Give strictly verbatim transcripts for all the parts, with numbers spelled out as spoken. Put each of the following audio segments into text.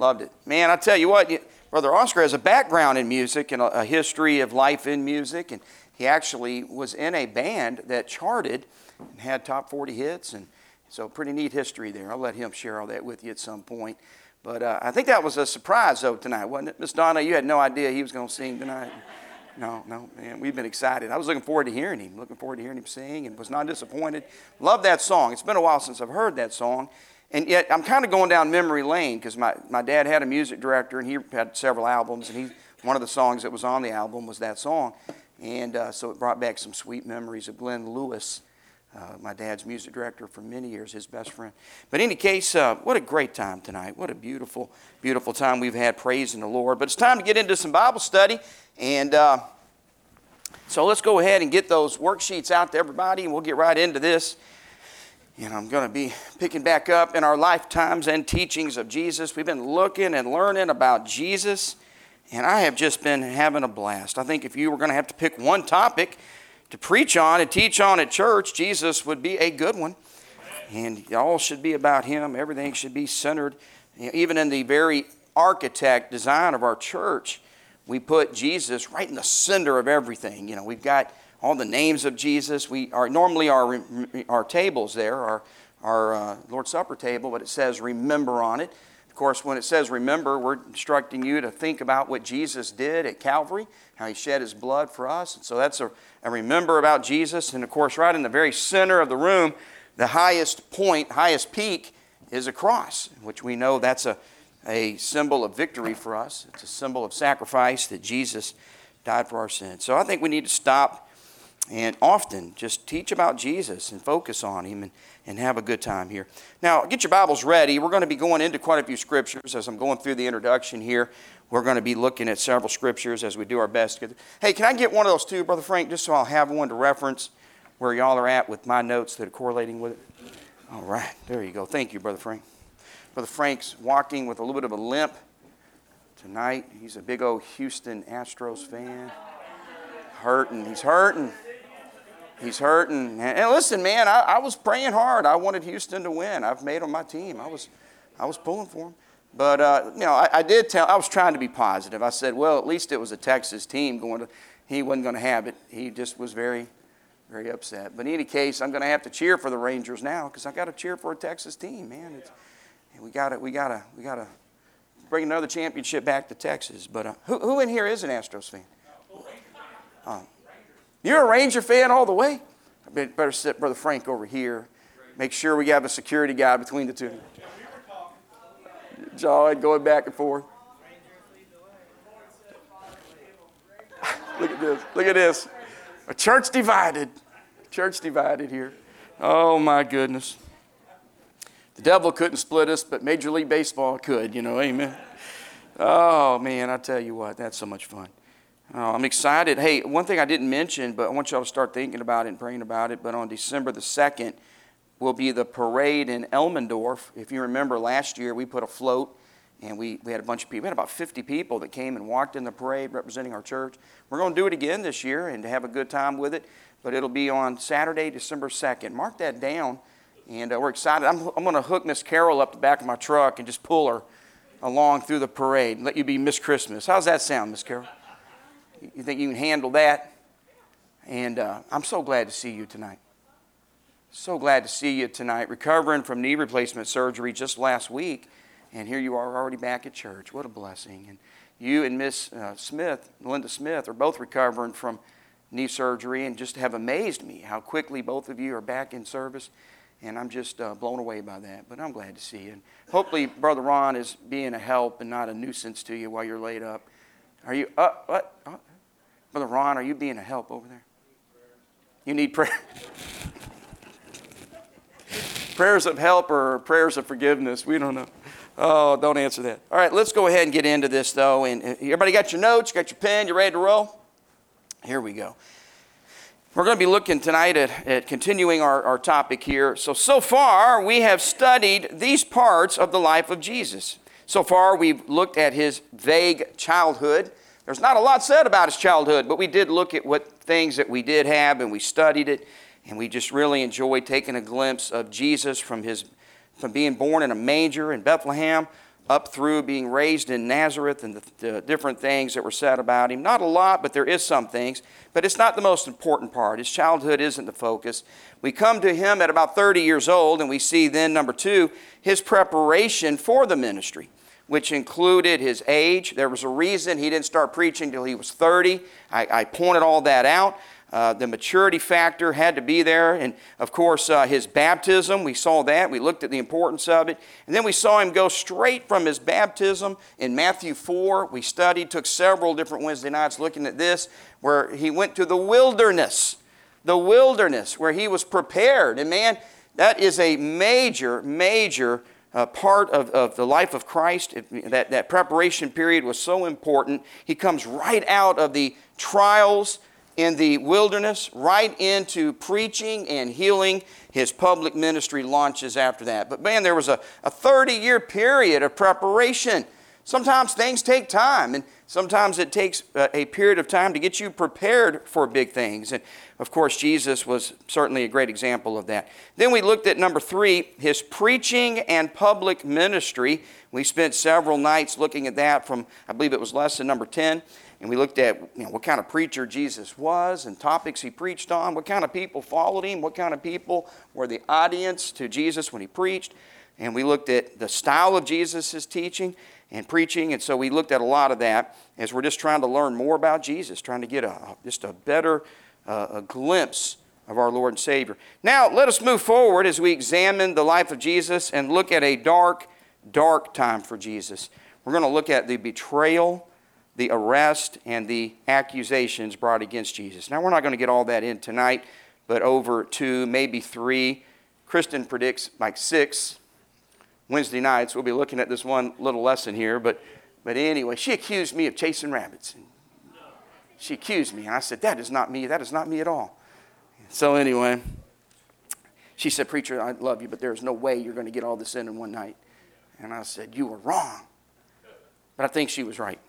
Loved it. Man, I tell you what, you, Brother Oscar has a background in music and a, a history of life in music. And he actually was in a band that charted and had top forty hits. And so pretty neat history there. I'll let him share all that with you at some point. But uh, I think that was a surprise, though, tonight, wasn't it? Miss Donna, you had no idea he was going to sing tonight. No, no, man, we've been excited. I was looking forward to hearing him, looking forward to hearing him sing, and was not disappointed. Love that song. It's been a while since I've heard that song. And yet I'm kind of going down memory lane because my, my dad had a music director, and he had several albums, and he one of the songs that was on the album was that song. And uh, so it brought back some sweet memories of Glenn Lewis, uh, my dad's music director for many years, his best friend. But in any case, uh, what a great time tonight. What a beautiful, beautiful time we've had praising the Lord. But it's time to get into some Bible study. And uh, so let's go ahead and get those worksheets out to everybody, and we'll get right into this. And I'm going to be picking back up in our lifetimes and teachings of Jesus. We've been looking and learning about Jesus, and I have just been having a blast. I think if you were going to have to pick one topic to preach on and teach on at church, Jesus would be a good one. And it all should be about Him. Everything should be centered. Even in the very architect design of our church, we put Jesus right in the center of everything. You know, we've got all the names of Jesus. We are normally our our tables there, our our uh, Lord's Supper table, but it says remember on it. Of course, when it says remember, we're instructing you to think about what Jesus did at Calvary, how He shed His blood for us. And so that's a, a remember about Jesus. And of course, right in the very center of the room, the highest point, highest peak is a cross, which we know that's a, a symbol of victory for us. It's a symbol of sacrifice that Jesus died for our sins. So I think we need to stop and often just teach about Jesus and focus on Him and, and have a good time here. Now, get your Bibles ready. We're going to be going into quite a few scriptures as I'm going through the introduction here. We're going to be looking at several scriptures as we do our best. Hey, can I get one of those too, Brother Frank, just so I'll have one to reference where y'all are at with my notes that are correlating with it? All right, there you go. Thank you, Brother Frank. Brother Frank's walking with a little bit of a limp tonight. He's a big old Houston Astros fan. Hurting. He's hurting. He's hurting. And listen, man, I, I was praying hard. I wanted Houston to win. I've made them my team. I was I was pulling for them. But, uh, you know, I, I did tell, I was trying to be positive. I said, well, at least it was a Texas team going to, he wasn't going to have it. He just was very, very upset. But in any case, I'm going to have to cheer for the Rangers now because I got to cheer for a Texas team, man. It's, we got to, we got to, we got to bring another championship back to Texas. But uh, who, who in here is an Astros fan? Um, You're a Ranger fan all the way? I better sit Brother Frank over here. Make sure we have a security guy between the two. John going back and forth. Look at this. Look at this. A church divided. Church divided here. Oh, my goodness. The devil couldn't split us, but Major League Baseball could, you know, amen. Oh, man, I tell you what, that's so much fun. Oh, I'm excited. Hey, one thing I didn't mention, but I want y'all to start thinking about it and praying about it, but on December the second will be the parade in Elmendorf. If you remember last year, we put a float, and we, we had a bunch of people. We had about fifty people that came and walked in the parade representing our church. We're going to do it again this year and to have a good time with it, but it'll be on Saturday, December second. Mark that down, and uh, we're excited. I'm, I'm going to hook Miss Carol up the back of my truck and just pull her along through the parade and let you be Miss Christmas. How's that sound, Miss Carol? You think you can handle that? And uh, I'm so glad to see you tonight. So glad to see you tonight, recovering from knee replacement surgery just last week. And here you are already back at church. What a blessing. And you and Miss uh, Smith, Linda Smith, are both recovering from knee surgery and just have amazed me how quickly both of you are back in service. And I'm just uh, blown away by that. But I'm glad to see you. And hopefully Brother Ron is being a help and not a nuisance to you while you're laid up. Are you, uh, what? Uh, Brother Ron, are you being a help over there? You need prayer. Prayers of help or prayers of forgiveness. We don't know. Oh, don't answer that. All right, let's go ahead and get into this, though. And everybody got your notes, got your pen, you ready to roll? Here we go. We're going to be looking tonight at, at continuing our, our topic here. So, so far, we have studied these parts of the life of Jesus. So far, we've looked at his vague childhood. There's not a lot said about his childhood, but we did look at what things that we did have, and we studied it, and we just really enjoyed taking a glimpse of Jesus from his from being born in a manger in Bethlehem up through being raised in Nazareth and the, the different things that were said about him. Not a lot, but there is some things. But it's not the most important part. His childhood isn't the focus. We come to him at about thirty years old, and we see then, number two, his preparation for the ministry, which included his age. There was a reason he didn't start preaching until he was thirty. I, I pointed all that out. Uh, the maturity factor had to be there. And, of course, uh, his baptism, we saw that. We looked at the importance of it. And then we saw him go straight from his baptism in Matthew four. We studied, took several different Wednesday nights looking at this, where he went to the wilderness. The wilderness, where he was prepared. And, man, that is a major, major uh, part of, of the life of Christ. It, that, that preparation period was so important. He comes right out of the trials in the wilderness, right into preaching and healing. His public ministry launches after that. But man, there was a, a thirty-year period of preparation. Sometimes things take time, and sometimes it takes a, a period of time to get you prepared for big things. And of course, Jesus was certainly a great example of that. Then we looked at number three, his preaching and public ministry. We spent several nights looking at that from, I believe it was lesson number ten. And we looked at you know, what kind of preacher Jesus was and topics he preached on, what kind of people followed him, what kind of people were the audience to Jesus when he preached. And we looked at the style of Jesus' teaching and preaching. And so we looked at a lot of that as we're just trying to learn more about Jesus, trying to get a, just a better uh, a glimpse of our Lord and Savior. Now, let us move forward as we examine the life of Jesus and look at a dark, dark time for Jesus. We're going to look at the betrayal, the arrest, and the accusations brought against Jesus. Now, we're not going to get all that in tonight, but over two, maybe three. Kristen predicts like six Wednesday nights. We'll be looking at this one little lesson here. But, but anyway, she accused me of chasing rabbits. She accused me, and I said, that is not me. That is not me at all. So anyway, she said, preacher, I love you, but there's no way you're going to get all this in in one night. And I said, you were wrong. But I think she was right.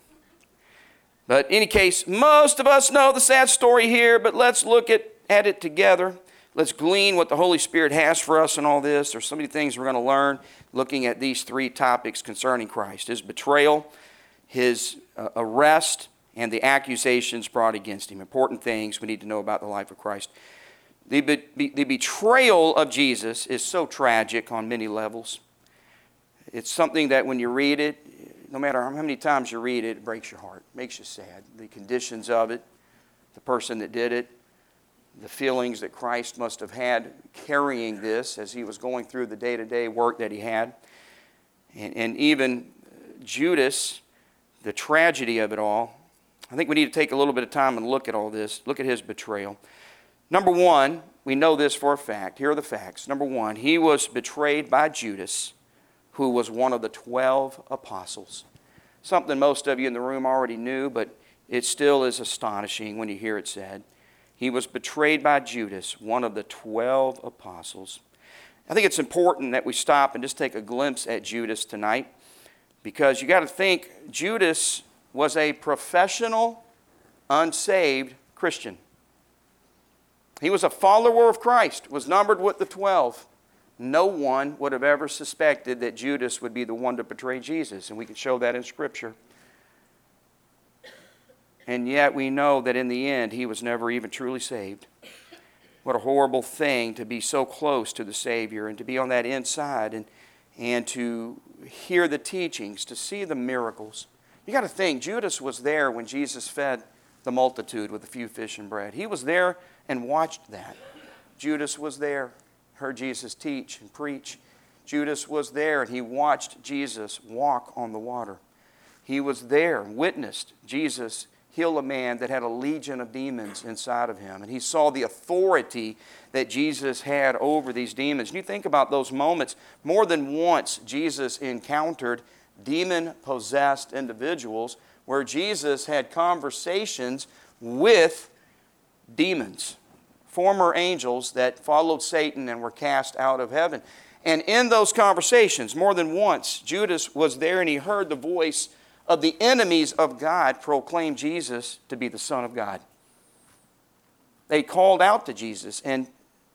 But in any case, most of us know the sad story here, but let's look at, at it together. Let's glean what the Holy Spirit has for us in all this. There's so many things we're going to learn looking at these three topics concerning Christ. His betrayal, his uh, arrest, and the accusations brought against him. Important things we need to know about the life of Christ. The, be, the betrayal of Jesus is so tragic on many levels. It's something that when you read it, no matter how many times you read it, it breaks your heart, makes you sad. The conditions of it, the person that did it, the feelings that Christ must have had carrying this as he was going through the day-to-day work that he had. And, and even Judas, the tragedy of it all. I think we need to take a little bit of time and look at all this, look at his betrayal. Number one, we know this for a fact. Here are the facts. Number one, he was betrayed by Judas, who was one of the twelve apostles. Something most of you in the room already knew, but it still is astonishing when you hear it said. He was betrayed by Judas, one of the twelve apostles. I think it's important that we stop and just take a glimpse at Judas tonight, because you got to think Judas was a professional, unsaved Christian. He was a follower of Christ, was numbered with the twelve. No one would have ever suspected that Judas would be the one to betray Jesus, and we can show that in Scripture. And yet we know that in the end, he was never even truly saved. What a horrible thing to be so close to the Savior and to be on that inside and, and to hear the teachings, to see the miracles. You got to think, Judas was there when Jesus fed the multitude with a few fish and bread. He was there and watched that. Judas was there, heard Jesus teach and preach. Judas was there and he watched Jesus walk on the water. He was there and witnessed Jesus heal a man that had a legion of demons inside of him. And he saw the authority that Jesus had over these demons. And you think about those moments, more than once Jesus encountered demon-possessed individuals where Jesus had conversations with demons, former angels that followed Satan and were cast out of heaven. And in those conversations, more than once, Judas was there and he heard the voice of the enemies of God proclaim Jesus to be the Son of God. They called out to Jesus and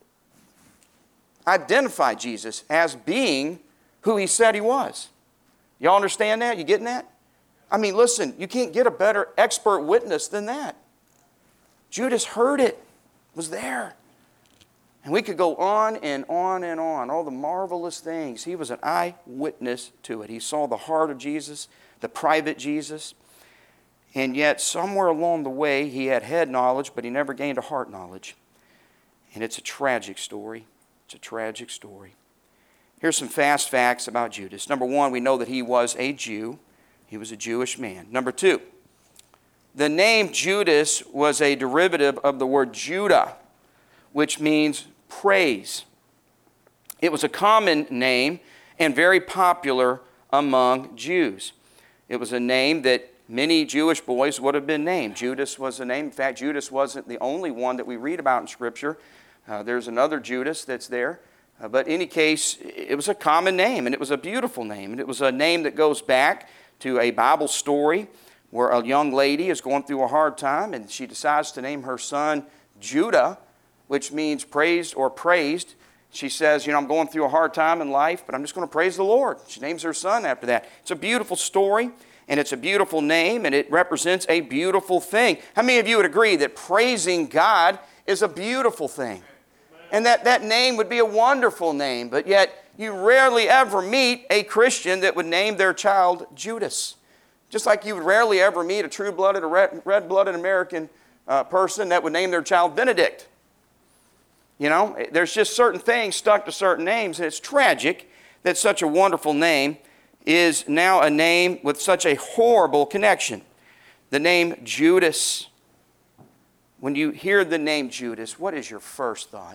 identified Jesus as being who he said he was. Y'all understand that? You getting that? I mean, listen, you can't get a better expert witness than that. Judas heard it, was there. And we could go on and on and on, all the marvelous things. He was an eyewitness to it. He saw the heart of Jesus, the private Jesus. And yet, somewhere along the way, he had head knowledge, but he never gained a heart knowledge. And it's a tragic story. It's a tragic story. Here's some fast facts about Judas. Number one, we know that he was a Jew. He was a Jewish man. Number two, the name Judas was a derivative of the word Judah, which means praise. It was a common name and very popular among Jews. It was a name that many Jewish boys would have been named. Judas was a name. In fact, Judas wasn't the only one that we read about in Scripture. Uh, there's another Judas that's there. Uh, but in any case, it was a common name, and it was a beautiful name. And it was a name that goes back to a Bible story where a young lady is going through a hard time, and she decides to name her son Judah, which means praised or praised. She says, you know, I'm going through a hard time in life, but I'm just going to praise the Lord. She names her son after that. It's a beautiful story, and it's a beautiful name, and it represents a beautiful thing. How many of you would agree that praising God is a beautiful thing? And that that name would be a wonderful name, but yet you rarely ever meet a Christian that would name their child Judas. Just like you would rarely ever meet a true-blooded, a red-blooded American uh, person that would name their child Benedict. You know, there's just certain things stuck to certain names, and it's tragic that such a wonderful name is now a name with such a horrible connection. The name Judas. When you hear the name Judas, what is your first thought?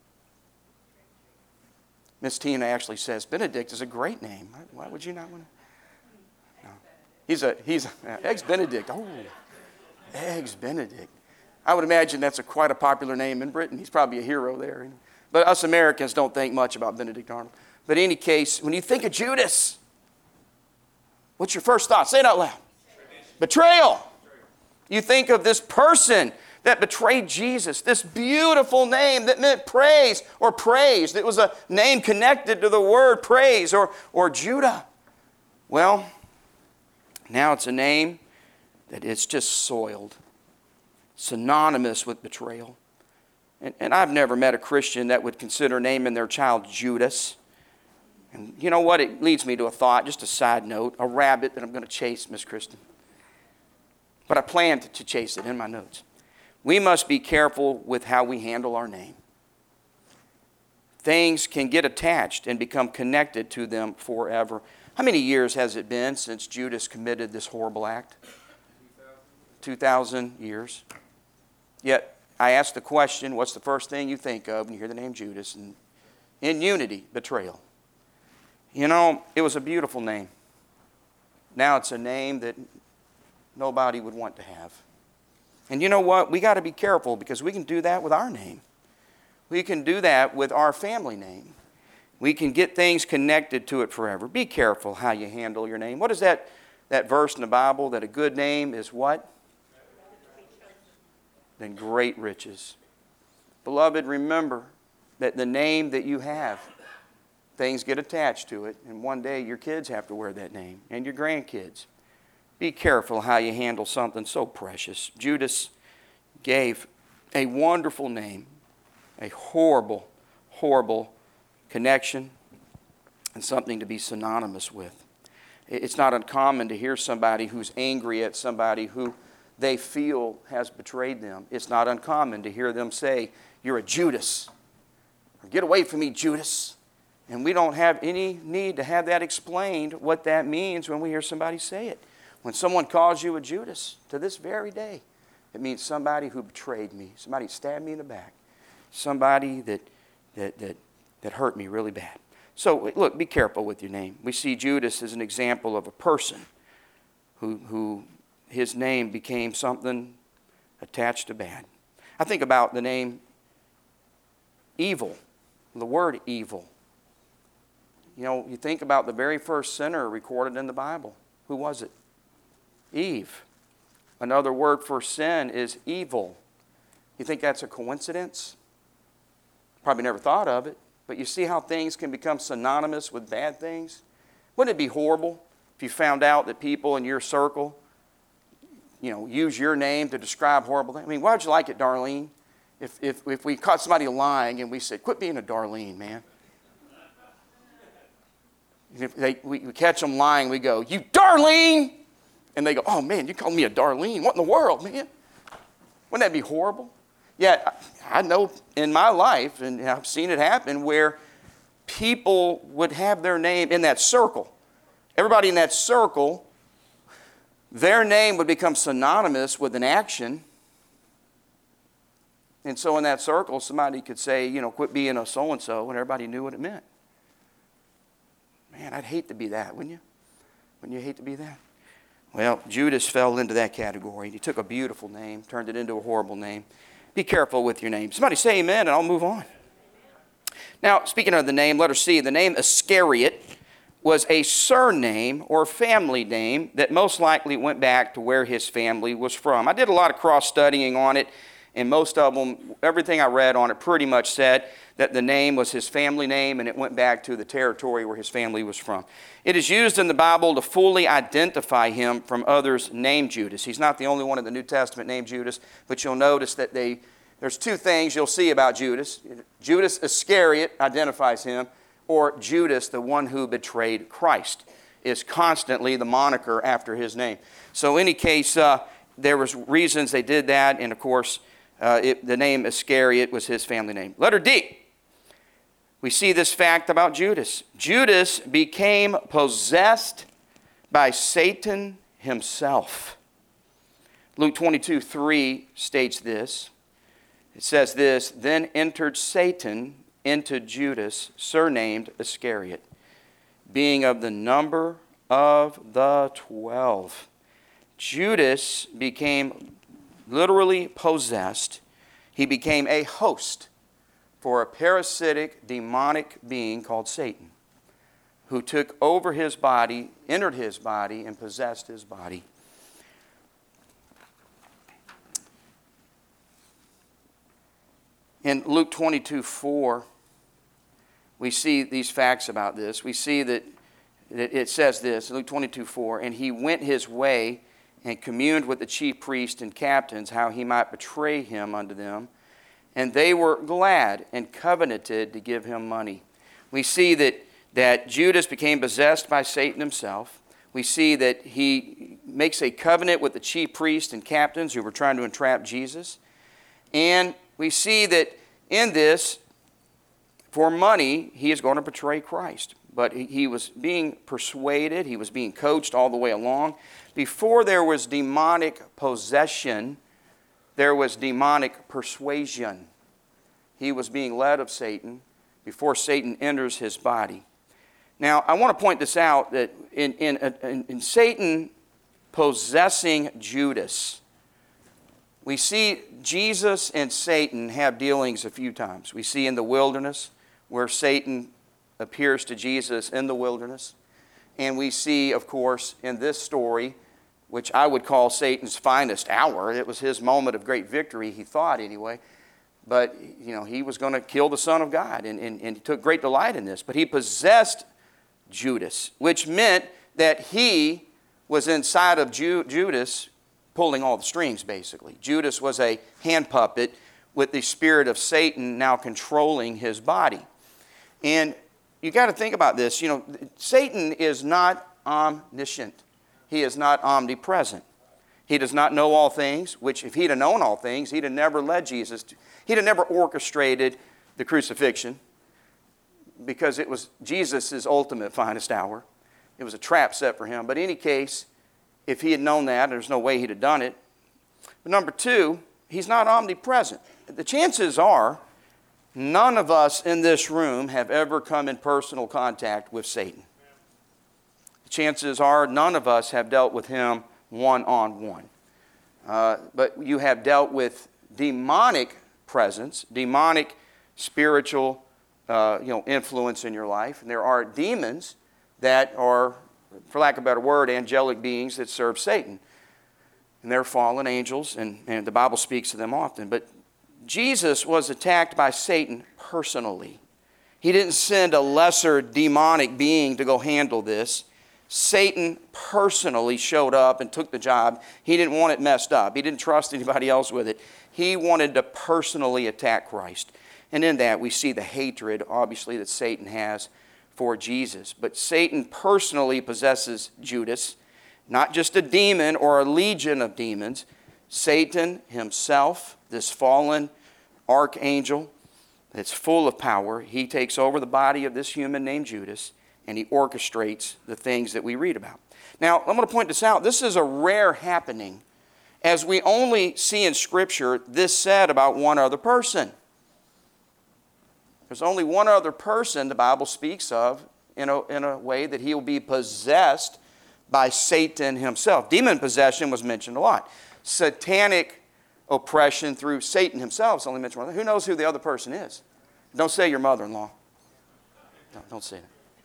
Miss Tina actually says, Benedict is a great name. Why would you not want to? No. He's a, he's a, Eggs Benedict. Oh, Eggs Benedict. I would imagine that's a, quite a popular name in Britain. He's probably a hero there. But us Americans don't think much about Benedict Arnold. But in any case, when you think of Judas, what's your first thought? Say it out loud. Betrayal. You think of this person that betrayed Jesus, this beautiful name that meant praise or praised. It was a name connected to the word praise or, or Judah. Well, now it's a name that it's just soiled, synonymous with betrayal. And, and I've never met a Christian that would consider naming their child Judas. And you know what? It leads me to a thought, just a side note, a rabbit that I'm going to chase, Miss Kristen. But I planned to chase it in my notes. We must be careful with how we handle our name. Things can get attached and become connected to them forever. How many years has it been since Judas committed this horrible act? two thousand years. Yet, I ask the question, what's the first thing you think of when you hear the name Judas? And in unity, betrayal. You know, it was a beautiful name. Now it's a name that nobody would want to have. And you know what? We got to be careful because we can do that with our name. We can do that with our family name. We can get things connected to it forever. Be careful how you handle your name. What is that, that verse in the Bible that a good name is what? Than great riches. Beloved, remember that the name that you have, things get attached to it, and one day your kids have to wear that name, and your grandkids. Be careful how you handle something so precious. Judas gave a wonderful name, a horrible, horrible connection, and something to be synonymous with. It's not uncommon to hear somebody who's angry at somebody who they feel has betrayed them. It's not uncommon to hear them say, "You're a Judas," or "Get away from me, Judas." And we don't have any need to have that explained, what that means when we hear somebody say it. When someone calls you a Judas, to this very day, it means somebody who betrayed me, somebody stabbed me in the back, somebody that, that, that, that hurt me really bad. So, look, be careful with your name. We see Judas as an example of a person who, who his name became something attached to bad. I think about the name evil, the word evil. You know, you think about the very first sinner recorded in the Bible. Who was it? Eve. Another word for sin is evil. You think that's a coincidence? Probably never thought of it. But you see how things can become synonymous with bad things? Wouldn't it be horrible if you found out that people in your circle, you know, use your name to describe horrible things. I mean, why would you like it, Darlene? If, if, if we caught somebody lying and we said, quit being a Darlene, man. And if they, we, we catch them lying, we go, you Darlene! And they go, oh, man, you called me a Darlene. What in the world, man? Wouldn't that be horrible? Yeah, I, I know in my life, and I've seen it happen, where people would have their name in that circle. Everybody in that circle, their name would become synonymous with an action. And so in that circle, somebody could say, you know, quit being a so-and-so, and everybody knew what it meant. Man, I'd hate to be that, wouldn't you? Wouldn't you hate to be that? Well, Judas fell into that category. He took a beautiful name, turned it into a horrible name. Be careful with your name. Somebody say amen, and I'll move on. Now, speaking of the name, letter C, the name Iscariot was a surname or family name that most likely went back to where his family was from. I did a lot of cross-studying on it, and most of them, everything I read on it pretty much said that the name was his family name and it went back to the territory where his family was from. It is used in the Bible to fully identify him from others named Judas. He's not the only one in the New Testament named Judas, but you'll notice that they, there's two things you'll see about Judas. Judas Iscariot identifies him, or Judas, the one who betrayed Christ, is constantly the moniker after his name. So in any case, uh, there was reasons they did that, and of course, uh, it, the name Iscariot was his family name. Letter D. We see this fact about Judas. Judas became possessed by Satan himself. Luke twenty-two three states this. It says this, then entered Satan into Judas, surnamed Iscariot, being of the number of the twelve. Judas became literally possessed. He became a host for a parasitic, demonic being called Satan, who took over his body, entered his body, and possessed his body. In Luke twenty-two four, we see these facts about this. We see that it says this, Luke twenty-two four, and he went his way and communed with the chief priests and captains how he might betray him unto them. And they were glad and covenanted to give him money. We see that, that Judas became possessed by Satan himself. We see that he makes a covenant with the chief priests and captains who were trying to entrap Jesus. And we see that in this, for money, he is going to betray Christ. But he, he was being persuaded, he was being coached all the way along. Before there was demonic possession, there was demonic persuasion. He was being led of Satan before Satan enters his body. Now, I want to point this out, that in, in, in, in Satan possessing Judas, we see Jesus and Satan have dealings a few times. We see in the wilderness where Satan appears to Jesus in the wilderness. And we see, of course, in this story, which I would call Satan's finest hour. It was his moment of great victory, he thought anyway. But, you know, he was going to kill the Son of God, and, and, and he took great delight in this. But he possessed Judas, which meant that he was inside of Ju- Judas pulling all the strings, basically. Judas was a hand puppet with the spirit of Satan now controlling his body. And you got to think about this. You know, Satan is not omniscient. He is not omnipresent. He does not know all things, which if he'd have known all things, he'd have never led Jesus to, he'd have never orchestrated the crucifixion, because it was Jesus' ultimate finest hour. It was a trap set for him. But in any case, if he had known that, there's no way he'd have done it. But number two, he's not omnipresent. The chances are none of us in this room have ever come in personal contact with Satan. The chances are none of us have dealt with him one-on-one. Uh, but you have dealt with demonic presence, demonic spiritual uh, you know, influence in your life. And there are demons that are, for lack of a better word, angelic beings that serve Satan. And they're fallen angels, and, and the Bible speaks of them often. But Jesus was attacked by Satan personally. He didn't send a lesser demonic being to go handle this. Satan personally showed up and took the job. He didn't want it messed up. He didn't trust anybody else with it. He wanted to personally attack Christ. And in that, we see the hatred, obviously, that Satan has for Jesus. But Satan personally possesses Judas, not just a demon or a legion of demons. Satan himself, this fallen archangel that's full of power, he takes over the body of this human named Judas, and he orchestrates the things that we read about. Now, I'm going to point this out. This is a rare happening, as we only see in Scripture this said about one other person. There's only one other person the Bible speaks of in a, in a way that he will be possessed by Satan himself. Demon possession was mentioned a lot. Satanic oppression through Satan himself is only mentioned one. Who knows who the other person is? Don't say your mother-in-law. No, don't say that.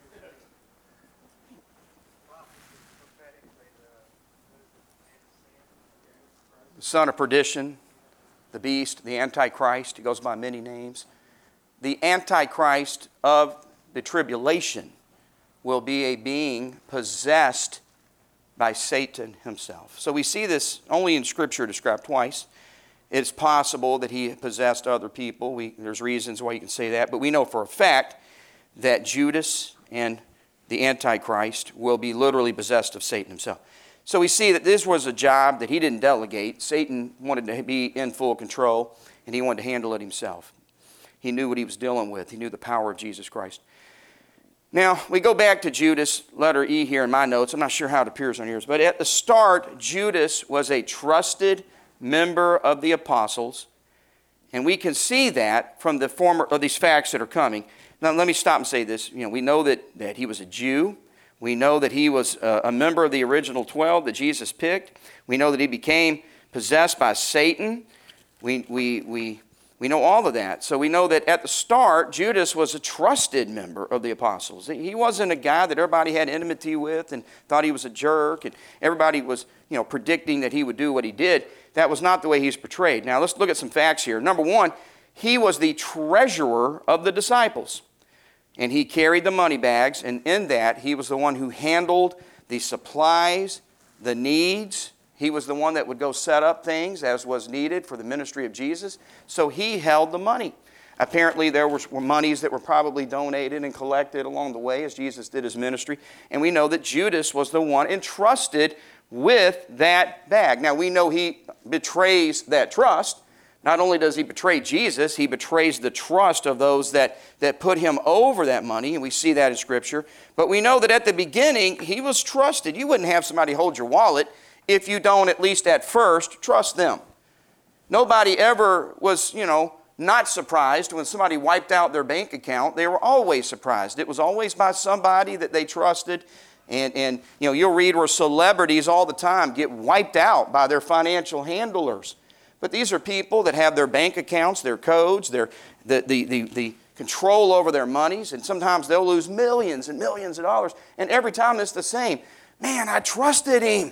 The son of perdition, the beast, the Antichrist. He goes by many names. The Antichrist of the tribulation will be a being possessed by Satan himself. So we see this only in Scripture described twice. It's possible that he possessed other people. We, there's reasons why you can say that. But we know for a fact that Judas and the Antichrist will be literally possessed of Satan himself. So we see that this was a job that he didn't delegate. Satan wanted to be in full control, and he wanted to handle it himself. He knew what he was dealing with. He knew the power of Jesus Christ. Now, we go back to Judas, letter E here in my notes. I'm not sure how it appears on yours. But at the start, Judas was a trusted member of the apostles. And we can see that from the former of these facts that are coming. Now, let me stop and say this. You know, we know that, that he was a Jew. We know that he was a, a member of the original twelve that Jesus picked. We know that he became possessed by Satan. We, we, we, we know all of that. So we know that at the start, Judas was a trusted member of the apostles. He wasn't a guy that everybody had enmity with and thought he was a jerk, and everybody was, you know, predicting that he would do what he did. That was not the way he's portrayed. Now, let's look at some facts here. Number one, he was the treasurer of the disciples. And he carried the money bags, and in that, he was the one who handled the supplies, the needs. He was the one that would go set up things as was needed for the ministry of Jesus. So he held the money. Apparently, there were monies that were probably donated and collected along the way as Jesus did his ministry. And we know that Judas was the one entrusted with that bag. Now, we know he betrays that trust. Not only does he betray Jesus, he betrays the trust of those that, that put him over that money, and we see that in Scripture. But we know that at the beginning, he was trusted. You wouldn't have somebody hold your wallet if you don't, at least at first, trust them. Nobody ever was, you know, not surprised when somebody wiped out their bank account. They were always surprised. It was always by somebody that they trusted. And, and you know, you'll read where celebrities all the time get wiped out by their financial handlers. But these are people that have their bank accounts, their codes, their the, the, the, the control over their monies, and sometimes they'll lose millions and millions of dollars. And every time it's the same. Man, I trusted him.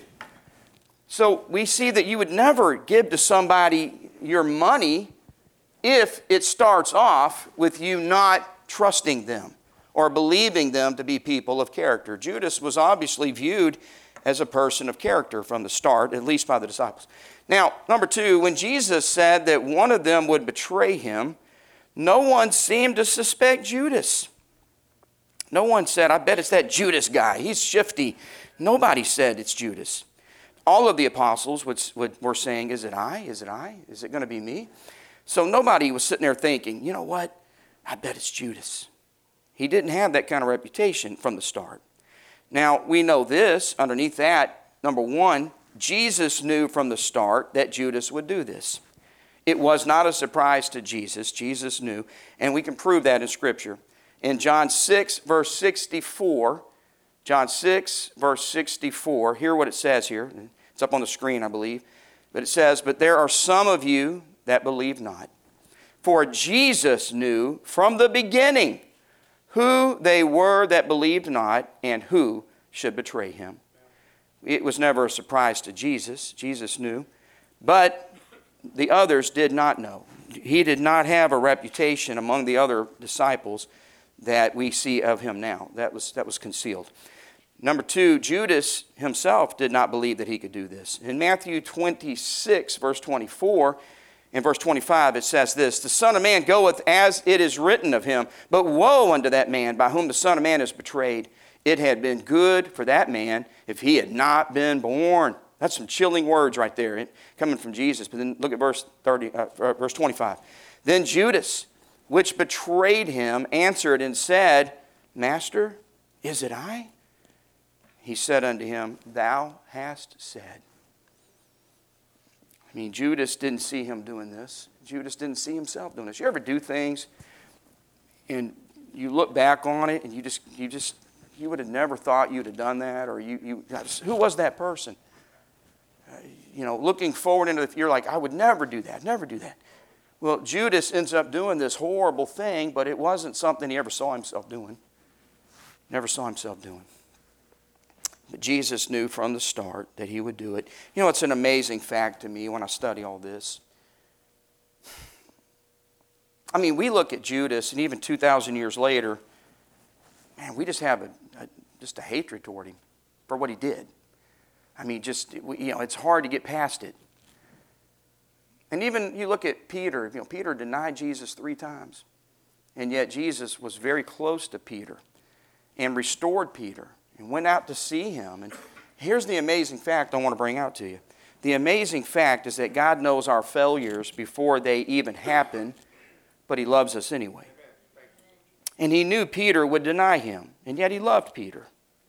So we see that you would never give to somebody your money if it starts off with you not trusting them or believing them to be people of character. Judas was obviously viewed as a person of character from the start, at least by the disciples. Now, number two, when Jesus said that one of them would betray him, no one seemed to suspect Judas. No one said, I bet it's that Judas guy. He's shifty. Nobody said it's Judas. All of the apostles would, would, were saying, is it I? Is it I? Is it going to be me? So nobody was sitting there thinking, you know what? I bet it's Judas. He didn't have that kind of reputation from the start. Now, we know this, underneath that, number one, Jesus knew from the start that Judas would do this. It was not a surprise to Jesus. Jesus knew, and we can prove that in Scripture. In John six, verse sixty-four, John six, verse sixty-four, hear what it says here. It's up on the screen, I believe. But it says, but there are some of you that believe not. For Jesus knew from the beginning who they were that believed not and who should betray him. It was never a surprise to Jesus. Jesus knew. But the others did not know. He did not have a reputation among the other disciples that we see of him now. That was, that was concealed. Number two, Judas himself did not believe that he could do this. In Matthew twenty-six, verse twenty-four, and verse twenty-five, it says this, "The Son of Man goeth as it is written of him, but woe unto that man by whom the Son of Man is betrayed. It had been good for that man if he had not been born." That's some chilling words right there, coming from Jesus. But then look at verse thirty, uh, verse twenty-five. "Then Judas, which betrayed him, answered and said, Master, is it I? He said unto him, Thou hast said." I mean, Judas didn't see him doing this. Judas didn't see himself doing this. You ever do things and you look back on it and you just, you just, you would have never thought you'd have done that, or you, you who was that person? Uh, you know, looking forward into the, you're like, I would never do that, never do that. Well, Judas ends up doing this horrible thing, but it wasn't something he ever saw himself doing. Never saw himself doing. But Jesus knew from the start that he would do it. You know, it's an amazing fact to me when I study all this. I mean, we look at Judas, and even two thousand years later, man, we just have a, a, just a hatred toward him for what he did. I mean, just, you know, it's hard to get past it. And even you look at Peter, you know, Peter denied Jesus three times. And yet Jesus was very close to Peter and restored Peter and went out to see him. And here's the amazing fact I want to bring out to you. The amazing fact is that God knows our failures before they even happen, but he loves us anyway. And he knew Peter would deny him, and yet he loved Peter.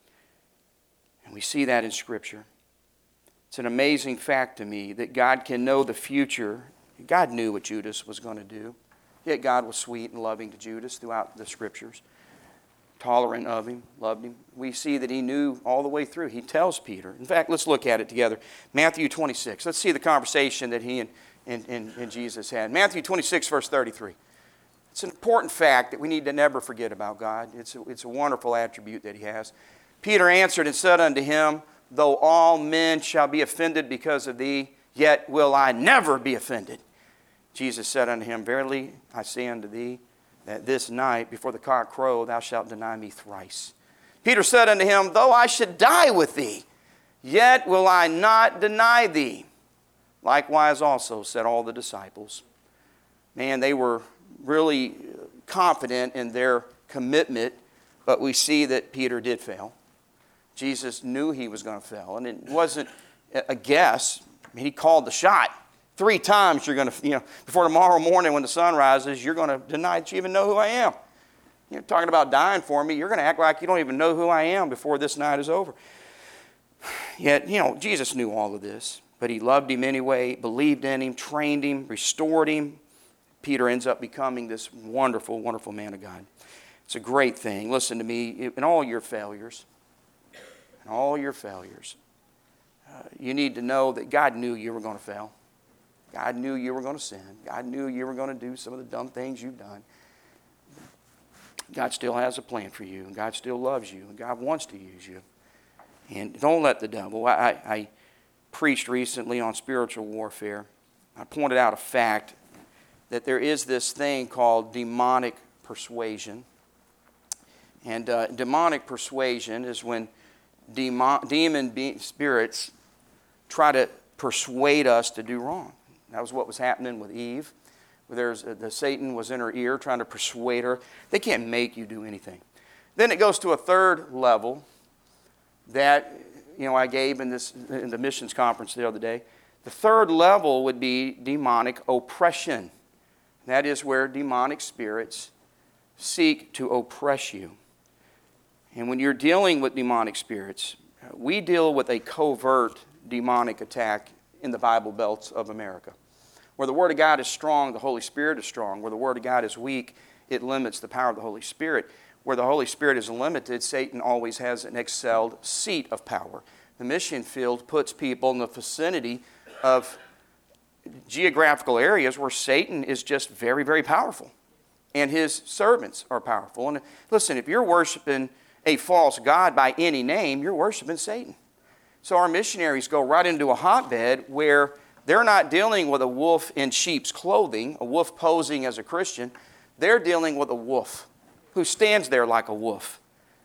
And we see that in Scripture. It's an amazing fact to me that God can know the future. God knew what Judas was going to do. Yet God was sweet and loving to Judas throughout the Scriptures. Tolerant of him, loved him. We see that he knew all the way through. He tells Peter. In fact, let's look at it together. Matthew twenty-six. Let's see the conversation that he and, and, and, and Jesus had. Matthew twenty-six, verse thirty-three. It's an important fact that we need to never forget about God. It's a, it's a wonderful attribute that he has. "Peter answered and said unto him, Though all men shall be offended because of thee, yet will I never be offended. Jesus said unto him, Verily I say unto thee, that this night before the cock crow thou shalt deny me thrice. Peter said unto him, Though I should die with thee, yet will I not deny thee. Likewise also said all the disciples." Man, they were really confident in their commitment, but we see that Peter did fail. Jesus knew he was going to fail, and it wasn't a guess. I mean, he called the shot. Three times you're going to, you know, before tomorrow morning when the sun rises, you're going to deny that you even know who I am. You're talking about dying for me. You're going to act like you don't even know who I am before this night is over. Yet, you know, Jesus knew all of this, but he loved him anyway, believed in him, trained him, restored him. Peter ends up becoming this wonderful, wonderful man of God. It's a great thing. Listen to me, in all your failures, in all your failures, uh, you need to know that God knew you were going to fail. God knew you were going to sin. God knew you were going to do some of the dumb things you've done. God still has a plan for you, and God still loves you, and God wants to use you. And don't let the devil. I, I, I preached recently on spiritual warfare. I pointed out a fact that there is this thing called demonic persuasion. And uh, demonic persuasion is when demon, demon be- spirits try to persuade us to do wrong. That was what was happening with Eve. There's, uh, the Satan was in her ear trying to persuade her. They can't make you do anything. Then it goes to a third level that, you know, I gave in this in the missions conference the other day. The third level would be demonic oppression. That is where demonic spirits seek to oppress you. And when you're dealing with demonic spirits, we deal with a covert demonic attack in the Bible belts of America. Where the Word of God is strong, the Holy Spirit is strong. Where the Word of God is weak, it limits the power of the Holy Spirit. Where the Holy Spirit is limited, Satan always has an excelled seat of power. The mission field puts people in the vicinity of geographical areas where Satan is just very, very powerful. And his servants are powerful. And listen, if you're worshiping a false god by any name, you're worshiping Satan. So our missionaries go right into a hotbed where they're not dealing with a wolf in sheep's clothing, a wolf posing as a Christian. They're dealing with a wolf who stands there like a wolf.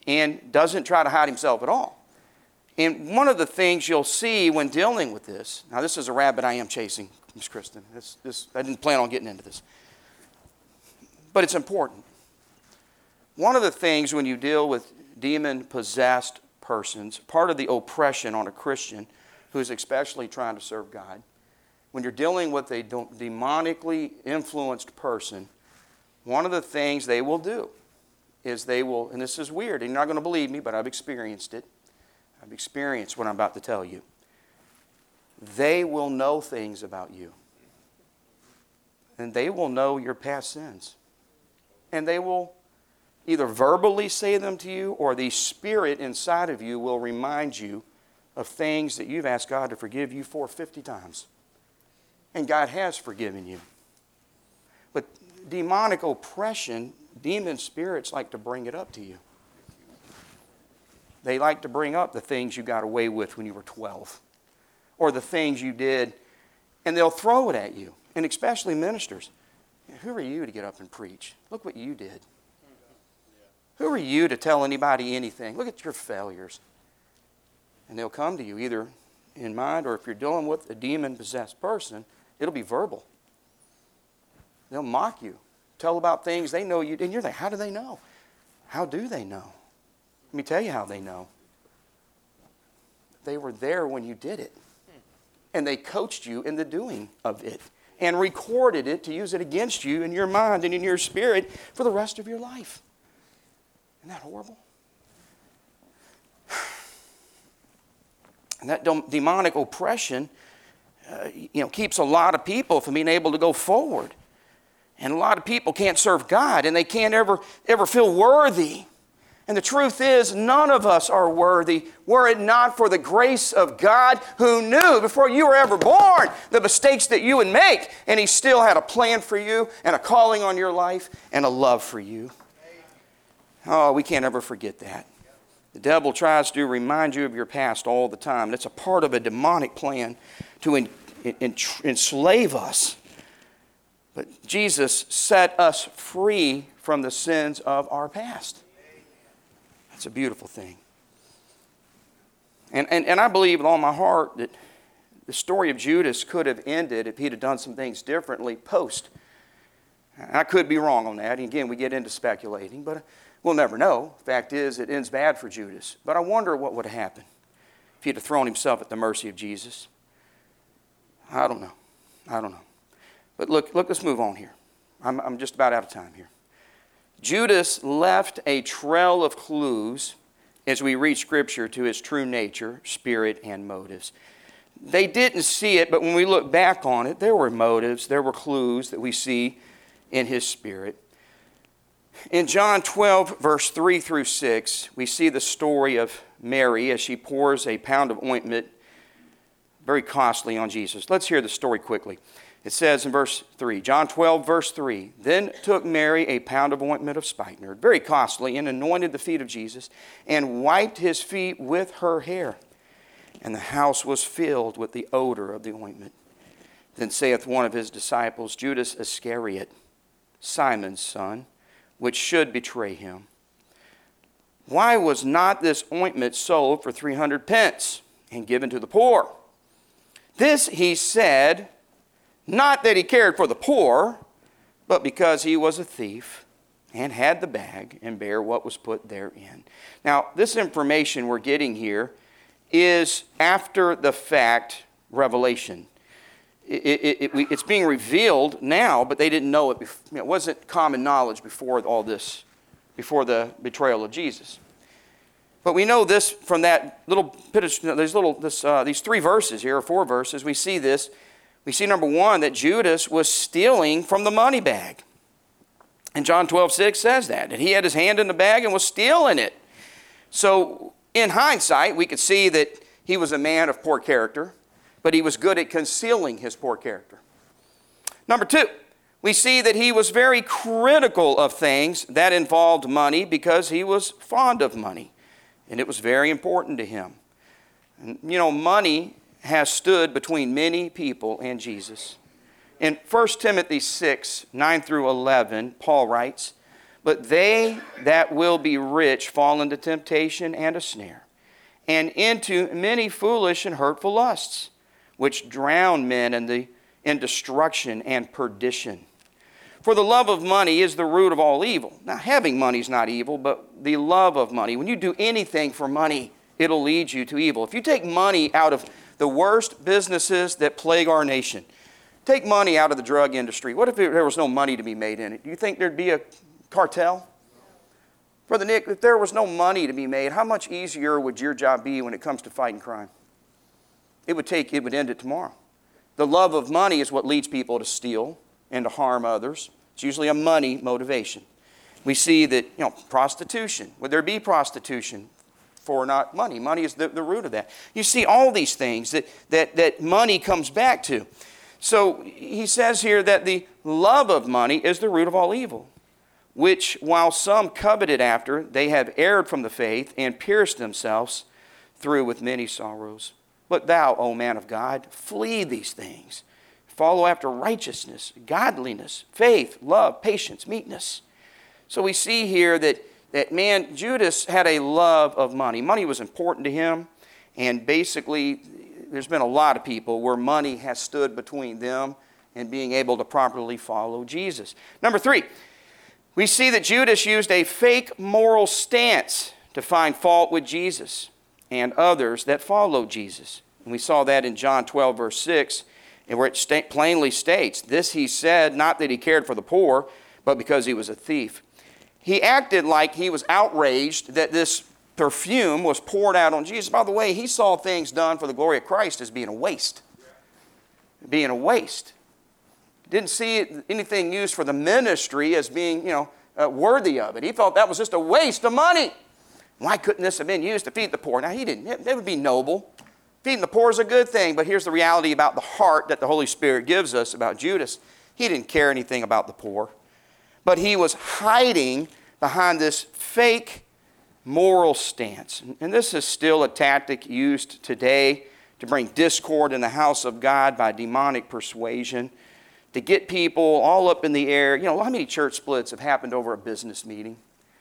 and doesn't try to hide himself at all. And one of the things you'll see when dealing with this, now this is a rabbit I am chasing, Miss Kristen. This, this, I didn't plan on getting into this. But it's important. One of the things when you deal with demon-possessed persons, part of the oppression on a Christian who is especially trying to serve God, when you're dealing with a demonically influenced person, one of the things they will do is they will, and this is weird, and you're not going to believe me, but I've experienced it. I've experienced what I'm about to tell you. They will know things about you. And they will know your past sins. And they will either verbally say them to you, or the spirit inside of you will remind you of things that you've asked God to forgive you for fifty times. And God has forgiven you. But demonic oppression, demon spirits like to bring it up to you. They like to bring up the things you got away with when you were twelve. Or the things you did, and they'll throw it at you. And especially ministers. Who are you to get up and preach? Look what you did. Who are you to tell anybody anything? Look at your failures. And they'll come to you either in mind, or if you're dealing with a demon-possessed person, it'll be verbal. They'll mock you. Tell about things they know you did. And you're like, how do they know? How do they know? Let me tell you how they know. They were there when you did it. And they coached you in the doing of it. And recorded it to use it against you in your mind and in your spirit for the rest of your life. Isn't that horrible? And that demonic oppression, uh, you know, keeps a lot of people from being able to go forward. And a lot of people can't serve God, and they can't ever, ever feel worthy. And the truth is, none of us are worthy were it not for the grace of God, who knew before you were ever born the mistakes that you would make. And He still had a plan for you and a calling on your life and a love for you. Oh, we can't ever forget that. The devil tries to remind you of your past all the time. And it's a part of a demonic plan to en- en- enslave us. But Jesus set us free from the sins of our past. That's a beautiful thing. And, and, and I believe with all my heart that the story of Judas could have ended if he'd have done some things differently post. I could be wrong on that. And again, we get into speculating, but we'll never know. Fact is, it ends bad for Judas. But I wonder what would have happened if he'd have thrown himself at the mercy of Jesus. I don't know. I don't know. But look, look, let's move on here. I'm, I'm just about out of time here. Judas left a trail of clues as we read Scripture to his true nature, spirit, and motives. They didn't see it, but when we look back on it, there were motives, there were clues that we see in his spirit. In John twelve, verse three through six, we see the story of Mary as she pours a pound of ointment, very costly, on Jesus. Let's hear the story quickly. It says in verse three, John twelve, verse three, "Then took Mary a pound of ointment of spikenard, very costly, and anointed the feet of Jesus, and wiped his feet with her hair. And the house was filled with the odor of the ointment. Then saith one of his disciples, Judas Iscariot, Simon's son, which should betray him, why was not this ointment sold for three hundred pence and given to the poor? This he said, not that he cared for the poor, but because he was a thief and had the bag and bare what was put therein." Now, this information we're getting here is after the fact revelation. It, it, it, it's being revealed now, but they didn't know it. Before. It wasn't common knowledge before all this, before the betrayal of Jesus. But we know this from that little bit of, these little, this, uh, these three verses here, or four verses. We see this. We see, number one, that Judas was stealing from the money bag. And John twelve six says that, that he had his hand in the bag and was stealing it. So, in hindsight, we could see that he was a man of poor character, but he was good at concealing his poor character. Number two, we see that he was very critical of things that involved money because he was fond of money, and it was very important to him. And, you know, money has stood between many people and Jesus. In First Timothy six, nine through eleven, Paul writes, But they that will be rich fall into temptation and a snare, and into many foolish and hurtful lusts, which drown men in, the, in destruction and perdition. For the love of money is the root of all evil. Now, having money is not evil, but the love of money. When you do anything for money, it'll lead you to evil. If you take money out of the worst businesses that plague our nation, take money out of the drug industry. What if there was no money to be made in it? Do you think there'd be a cartel? Brother Nick, if there was no money to be made, how much easier would your job be when it comes to fighting crime? It would take, it would end it tomorrow. The love of money is what leads people to steal and to harm others. It's usually a money motivation. We see that, you know, prostitution. Would there be prostitution for not money? Money is the, the root of that. You see all these things that, that, that money comes back to. So he says here that the love of money is the root of all evil, which while some coveted after, they have erred from the faith and pierced themselves through with many sorrows. But thou, O man of God, flee these things. Follow after righteousness, godliness, faith, love, patience, meekness. So we see here that, that man, Judas had a love of money. Money was important to him, and basically there's been a lot of people where money has stood between them and being able to properly follow Jesus. Number three, we see that Judas used a fake moral stance to find fault with Jesus and others that followed Jesus. And we saw that in John twelve, verse six, and where it sta- plainly states, this he said, not that he cared for the poor, but because he was a thief. He acted like he was outraged that this perfume was poured out on Jesus. By the way, he saw things done for the glory of Christ as being a waste. Being a waste. Didn't see it, anything used for the ministry as being, you know, uh, worthy of it. He thought that was just a waste of money. Why couldn't this have been used to feed the poor? Now, he didn't. That would be noble. Feeding the poor is a good thing, but here's the reality about the heart that the Holy Spirit gives us about Judas. He didn't care anything about the poor, but he was hiding behind this fake moral stance. And this is still a tactic used today to bring discord in the house of God by demonic persuasion, to get people all up in the air. You know, how many church splits have happened over a business meeting?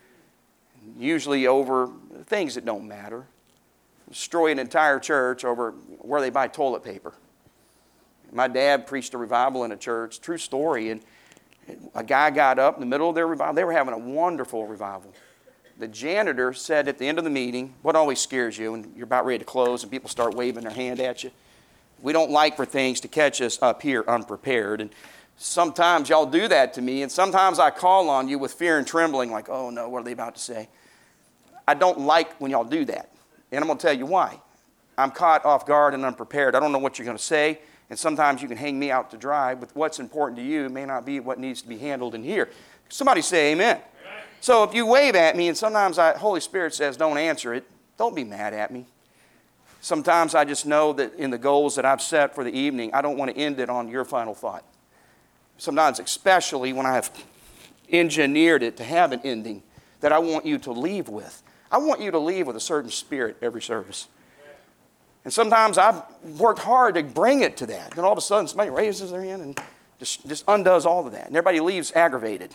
Usually over things that don't matter. Destroy an entire church over where they buy toilet paper. My dad preached a revival in a church, true story, and a guy got up in the middle of their revival. They were having a wonderful revival. The janitor said at the end of the meeting, what always scares you when you're about ready to close and people start waving their hand at you? We don't like for things to catch us up here unprepared. And sometimes y'all do that to me, and sometimes I call on you with fear and trembling, like, oh no, what are they about to say? I don't like when y'all do that. And I'm going to tell you why. I'm caught off guard and unprepared. I don't know what you're going to say, and sometimes you can hang me out to dry, but what's important to you may not be what needs to be handled in here. Somebody say amen. Amen. So if you wave at me, and sometimes the Holy Spirit says don't answer it, don't be mad at me. Sometimes I just know that in the goals that I've set for the evening, I don't want to end it on your final thought. Sometimes, especially when I have engineered it to have an ending that I want you to leave with. I want you to leave with a certain spirit every service. And sometimes I've worked hard to bring it to that. Then all of a sudden somebody raises their hand and just, just undoes all of that. And everybody leaves aggravated.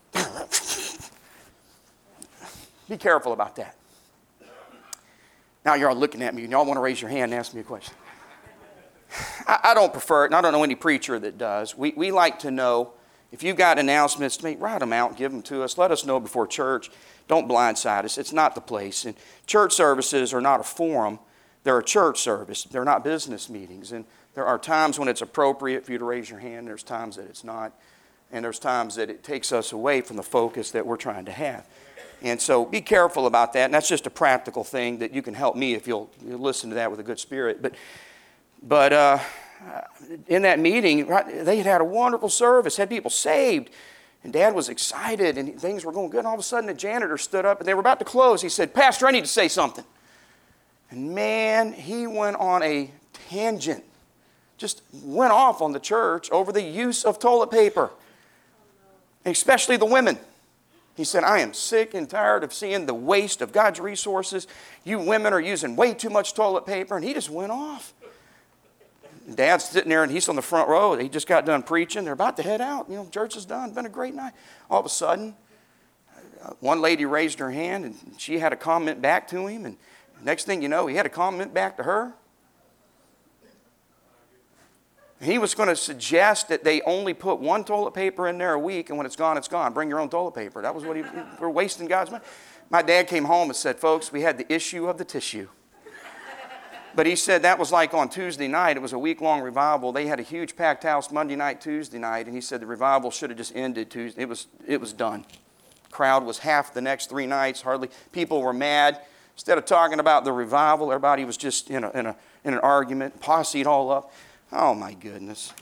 Be careful about that. Now you're all looking at me and y'all want to raise your hand and ask me a question. I, I don't prefer it, and I don't know any preacher that does. We, we like to know, if you've got announcements to make, write them out, give them to us. Let us know before church. Don't blindside us. It's not the place. And church services are not a forum. They're a church service. They're not business meetings. And there are times when it's appropriate for you to raise your hand. There's times that it's not. And there's times that it takes us away from the focus that we're trying to have. And so be careful about that. And that's just a practical thing that you can help me if you'll, you'll listen to that with a good spirit. But, but uh, in that meeting, right, they had had a wonderful service, had people saved. And Dad was excited, and things were going good. And all of a sudden, the janitor stood up, and they were about to close. He said, Pastor, I need to say something. And man, he went on a tangent. Just went off on the church over the use of toilet paper, especially the women. He said, I am sick and tired of seeing the waste of God's resources. You women are using way too much toilet paper. And he just went off. Dad's sitting there, and he's on the front row. He just got done preaching. They're about to head out. You know, church is done. It's been a great night. All of a sudden, one lady raised her hand, and she had a comment back to him, and next thing you know, he had a comment back to her. He was going to suggest that they only put one toilet paper in there a week, and when it's gone, it's gone. Bring your own toilet paper. That was what he, we're wasting God's money. My dad came home and said, folks, we had the issue of the tissue. But he said that was like on Tuesday night. It was a week-long revival. They had a huge packed house Monday night, Tuesday night, and he said the revival should have just ended Tuesday. It was, it was done. Crowd was half the next three nights. Hardly people were mad. Instead of talking about the revival, everybody was just in a, in a, in an argument, posseed all up. Oh, my goodness.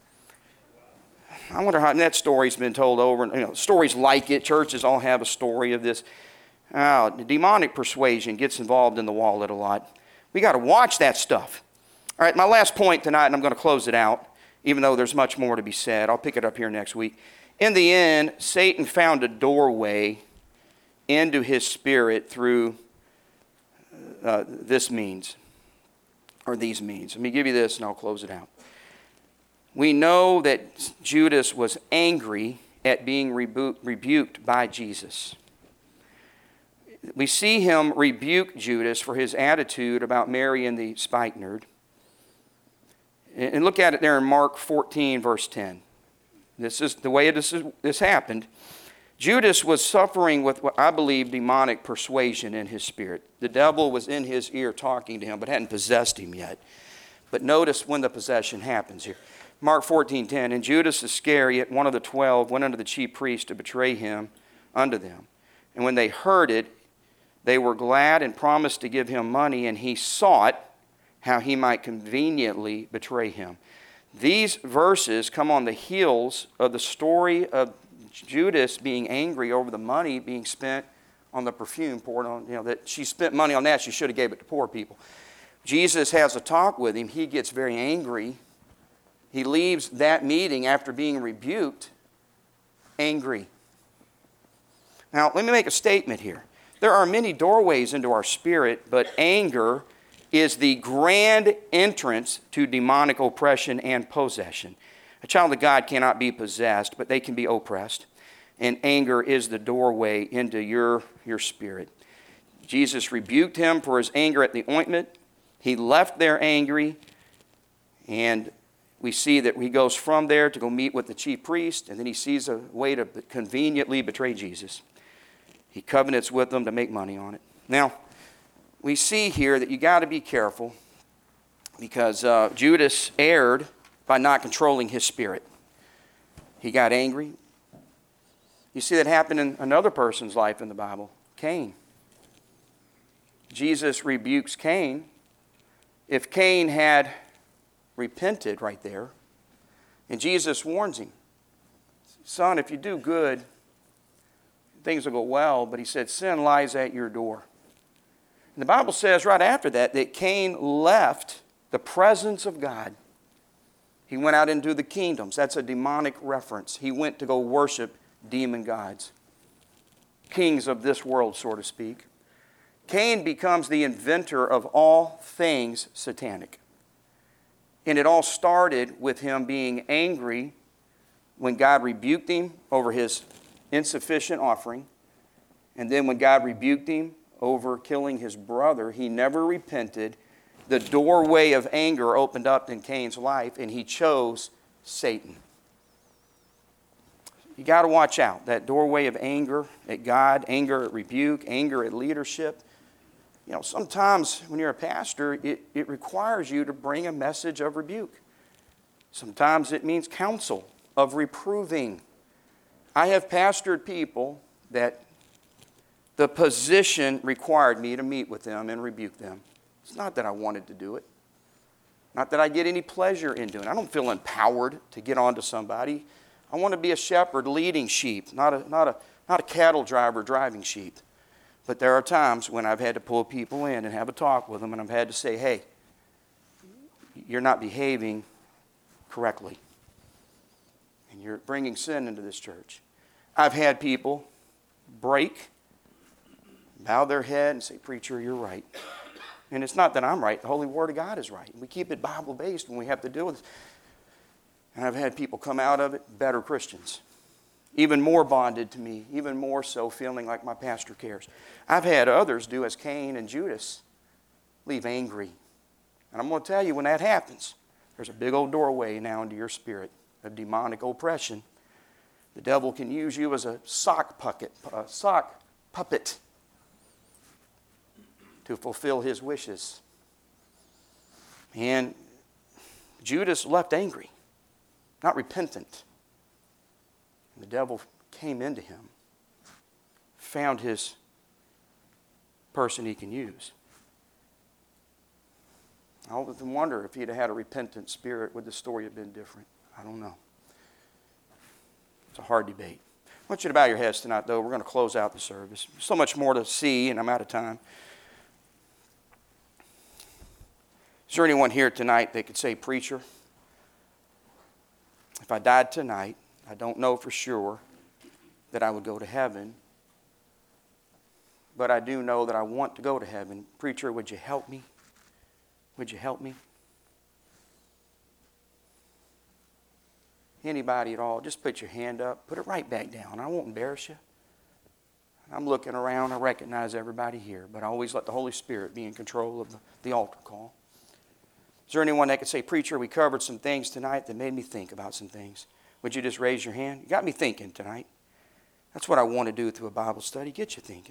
I wonder how that story's been told over. You know, stories like it. Churches all have a story of this. Oh, demonic persuasion gets involved in the wallet a lot. We got to watch that stuff. All right, my last point tonight, and I'm going to close it out, even though there's much more to be said. I'll pick it up here next week. In the end, Satan found a doorway into his spirit through uh, this means. Or these means. Let me give you this and I'll close it out. We know that Judas was angry at being rebu- rebuked by Jesus. We see him rebuke Judas for his attitude about Mary and the spikenard. And look at it there in Mark fourteen, verse ten. This is the way this, is, this happened. Judas was suffering with what I believe demonic persuasion in his spirit. The devil was in his ear talking to him, but hadn't possessed him yet. But notice when the possession happens here. Mark fourteen ten, and Judas Iscariot, one of the twelve, went unto the chief priests to betray him unto them. And when they heard it, they were glad and promised to give him money, and he sought how he might conveniently betray him. These verses come on the heels of the story of Judas being angry over the money being spent on the perfume poured on, you know, that she spent money on that, she should have gave it to poor people. Jesus has a talk with him. He gets very angry. He leaves that meeting after being rebuked angry. Now, let me make a statement here. There are many doorways into our spirit, but anger is the grand entrance to demonic oppression and possession. A child of God cannot be possessed, but they can be oppressed. And anger is the doorway into your, your spirit. Jesus rebuked him for his anger at the ointment. He left there angry. And we see that he goes from there to go meet with the chief priest. And then he sees a way to conveniently betray Jesus. He covenants with them to make money on it. Now, we see here that you got to be careful because uh, Judas erred by not controlling his spirit. He got angry. You see that happen in another person's life in the Bible, Cain. Jesus rebukes Cain. If Cain had repented right there, and Jesus warns him, son, if you do good, things will go well, but he said, sin lies at your door. And the Bible says right after that, that Cain left the presence of God. He went out into the kingdoms. That's a demonic reference. He went to go worship demon gods. Kings of this world, so to speak. Cain becomes the inventor of all things satanic. And it all started with him being angry when God rebuked him over his insufficient offering. And then when God rebuked him over killing his brother, he never repented. The doorway of anger opened up in Cain's life, and he chose Satan. You got to watch out. That doorway of anger at God, anger at rebuke, anger at leadership. You know, sometimes when you're a pastor, it, it requires you to bring a message of rebuke. Sometimes it means counsel of reproving. I have pastored people that the position required me to meet with them and rebuke them. It's not that I wanted to do it. Not that I get any pleasure in doing it. I don't feel empowered to get on to somebody. I want to be a shepherd leading sheep, not a, not a, not a cattle driver driving sheep. But there are times when I've had to pull people in and have a talk with them, and I've had to say, hey, you're not behaving correctly. And you're bringing sin into this church. I've had people break, bow their head, and say, preacher, you're right. And it's not that I'm right. The Holy Word of God is right. We keep it Bible-based when we have to deal with it. And I've had people come out of it better Christians. even more bonded to me, even more so feeling like my pastor cares. I've had others do as Cain and Judas, leave angry. And I'm going to tell you, when that happens, there's a big old doorway now into your spirit of demonic oppression. The devil can use you as a sock puppet, a sock puppet to fulfill his wishes. And Judas left angry, not repentant. And the devil came into him, found his person he can use. I often wonder if he'd have had a repentant spirit, would the story have been different? I don't know. It's a hard debate. I want you to bow your heads tonight, though. We're going to close out the service. So much more to see, and I'm out of time. Is there anyone here tonight that could say, preacher, if I died tonight, I don't know for sure that I would go to heaven, but I do know that I want to go to heaven. Preacher, would you help me? Would you help me? Anybody at all, just put your hand up. Put it right back down. I won't embarrass you. I'm looking around. I recognize everybody here, but I always let the Holy Spirit be in control of the, the altar call. Is there anyone that could say, preacher, we covered some things tonight that made me think about some things? Would you just raise your hand? You got me thinking tonight. That's what I want to do through a Bible study. Get you thinking.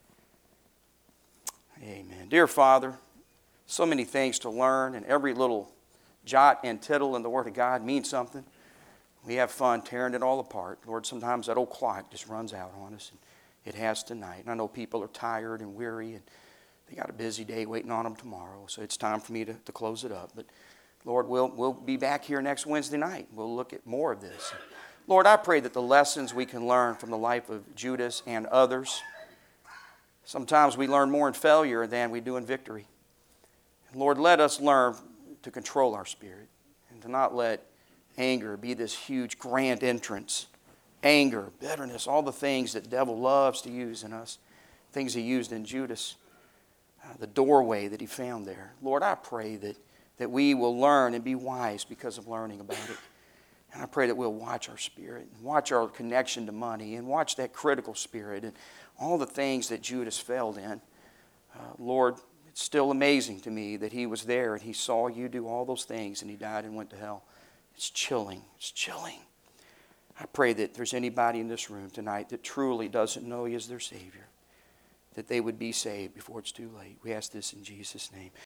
Amen. Dear Father, so many things to learn, and every little jot and tittle in the Word of God means something. We have fun tearing it all apart. Lord, sometimes that old clock just runs out on us, and it has tonight. And I know people are tired and weary, and they got a busy day waiting on them tomorrow, so it's time for me to, to close it up. But Lord, we'll, we'll be back here next Wednesday night. We'll look at more of this. Lord, I pray that the lessons we can learn from the life of Judas and others, sometimes we learn more in failure than we do in victory. Lord, let us learn to control our spirit and to not let anger be this huge grand entrance. Anger, bitterness, all the things that the devil loves to use in us, things he used in Judas, uh, the doorway that he found there. Lord, I pray that, that we will learn and be wise because of learning about it. And I pray that we'll watch our spirit, and watch our connection to money, and watch that critical spirit and all the things that Judas failed in. Uh, Lord, it's still amazing to me that he was there and he saw you do all those things and he died and went to hell. It's chilling. It's chilling. I pray that there's anybody in this room tonight that truly doesn't know you as their Savior, that they would be saved before it's too late. We ask this in Jesus' name.